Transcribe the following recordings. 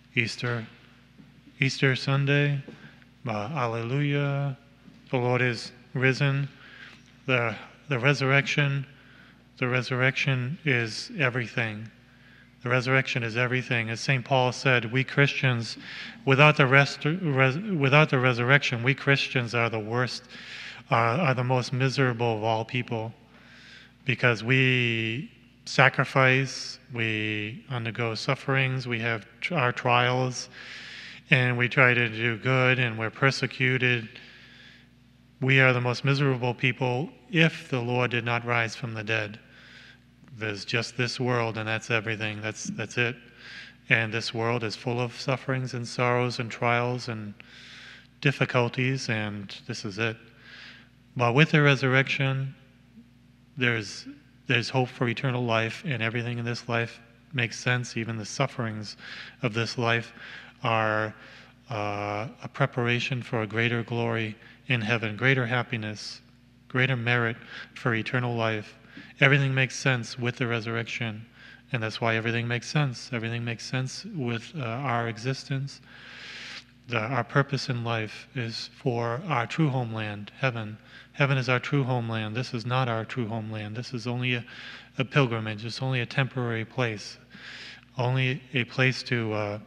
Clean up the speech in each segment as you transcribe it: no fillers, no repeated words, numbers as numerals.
Easter, Easter Sunday, Alleluia, the Lord is risen. The resurrection is everything. The resurrection is everything. As St. Paul said, we Christians, without the resurrection, we Christians are the worst, are the most miserable of all people, because we sacrifice, we undergo sufferings, we have our trials, and we try to do good, and we're persecuted. We are the most miserable people if the Lord did not rise from the dead. There's just this world, and that's everything. That's it. And this world is full of sufferings and sorrows and trials and difficulties, and this is it. But with the resurrection, there's hope for eternal life, and everything in this life makes sense. Even the sufferings of this life are a preparation for a greater glory in heaven, greater happiness, greater merit for eternal life. Everything makes sense with the resurrection, and that's why everything makes sense. Everything makes sense with our existence. Our purpose in life is for our true homeland, heaven. Heaven is our true homeland. This is not our true homeland. This is only a pilgrimage. It's only a temporary place, only a place to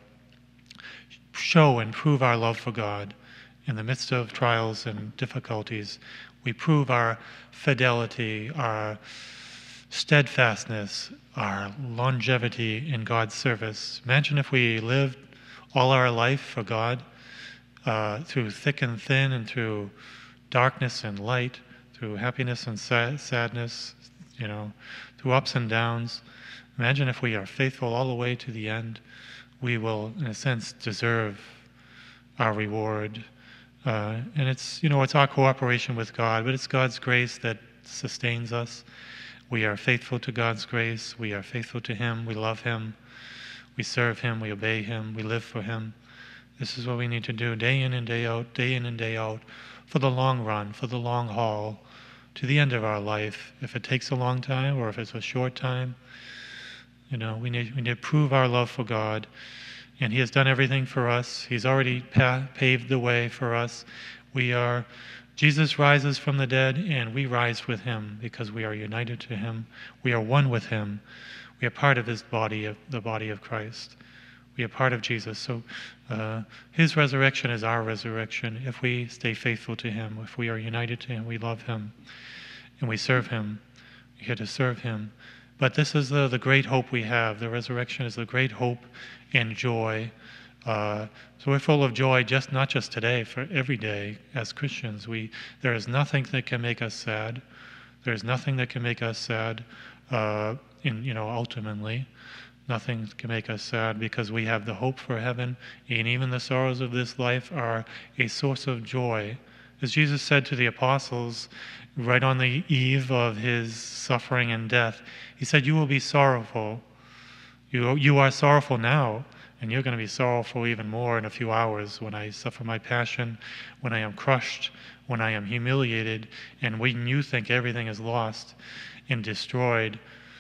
show and prove our love for God. In the midst of trials and difficulties, we prove our fidelity, our steadfastness, our longevity in God's service. Imagine if we lived all our life for God, through thick and thin, and through darkness and light, through happiness and sadness, through ups and downs. Imagine if we are faithful all the way to the end. We will, in a sense, deserve our reward. And it's our cooperation with God, but it's God's grace that sustains us. We are faithful to God's grace. We are faithful to Him. We love Him. We serve Him. We obey Him. We live for Him. This is what we need to do day in and day out, for the long run, for the long haul, to the end of our life. If it takes a long time or if it's a short time, we need to prove our love for God. And He has done everything for us. He's already paved the way for us. Jesus rises from the dead, and we rise with Him because we are united to Him. We are one with Him. We are part of His body, the body of Christ. We are part of Jesus. So His resurrection is our resurrection. If we stay faithful to Him, if we are united to Him, we love Him, and we serve Him. We're here to serve Him. But this is the great hope we have. The resurrection is the great hope and joy. So we're full of joy, not just today, for every day as Christians. There is nothing that can make us sad. There is nothing that can make us sad. Ultimately, nothing can make us sad, because we have the hope for heaven, and even the sorrows of this life are a source of joy. As Jesus said to the apostles, right on the eve of His suffering and death, He said, "You will be sorrowful. You are sorrowful now, and you're going to be sorrowful even more in a few hours when I suffer my passion, when I am crushed, when I am humiliated, and when you think everything is lost and destroyed."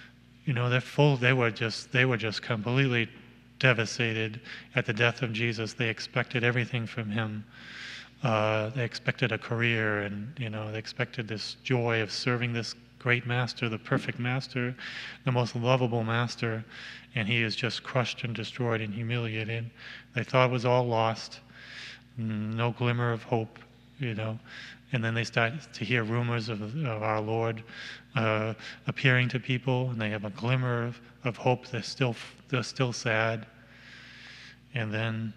They were just completely devastated at the death of Jesus. They expected everything from Him. They expected a career, and they expected this joy of serving this great Master, the perfect Master, the most lovable Master, and He is just crushed and destroyed and humiliated. They thought it was all lost, no glimmer of hope, And then they start to hear rumors of our Lord appearing to people, and they have a glimmer of hope. They're still sad. And then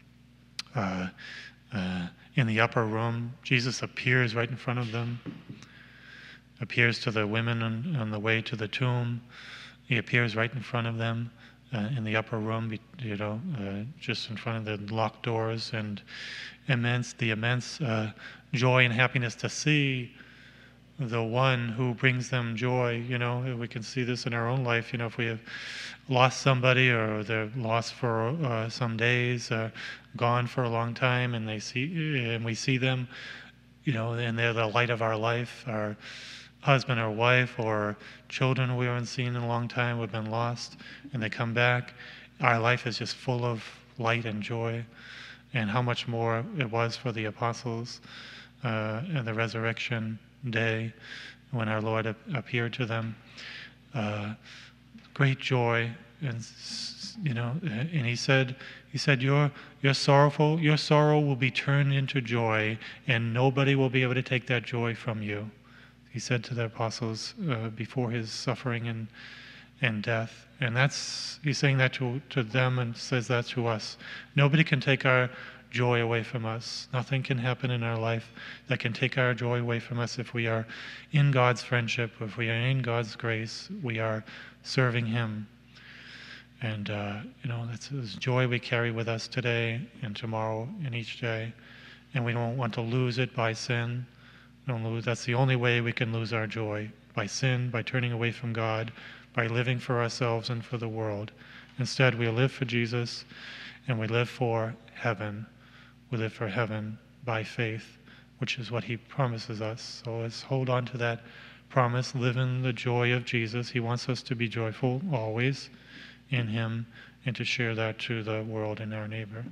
in the upper room, Jesus appears right in front of them, appears to the women on the way to the tomb. He appears right in front of them in the upper room, just in front of the locked doors, and the immense joy and happiness to see the one who brings them joy. We can see this in our own life. If we have lost somebody, or they're lost for some days, gone for a long time, and we see them, and they're the light of our life, our husband or wife, or children we haven't seen in a long time, who've been lost, and they come back. Our life is just full of light and joy, and how much more it was for the apostles in the resurrection day when our Lord appeared to them. Great joy, and and he said, your sorrow will be turned into joy, and nobody will be able to take that joy from you. He said to the apostles before his suffering and death. And he's saying that to them and says that to us. Nobody can take our joy away from us. Nothing can happen in our life that can take our joy away from us if we are in God's friendship, if we are in God's grace, we are serving him. And, that's this joy we carry with us today and tomorrow and each day. And we don't want to lose it by sin. That's the only way we can lose our joy, by sin, by turning away from God, by living for ourselves and for the world. Instead, we live for Jesus, and we live for heaven. We live for heaven by faith, which is what he promises us. So let's hold on to that promise, live in the joy of Jesus. He wants us to be joyful always in him, and to share that to the world and our neighbor.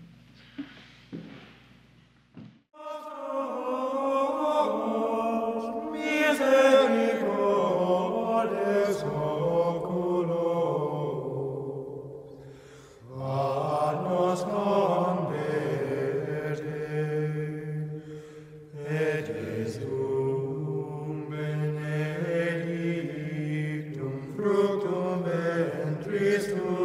Fructum ventris tuum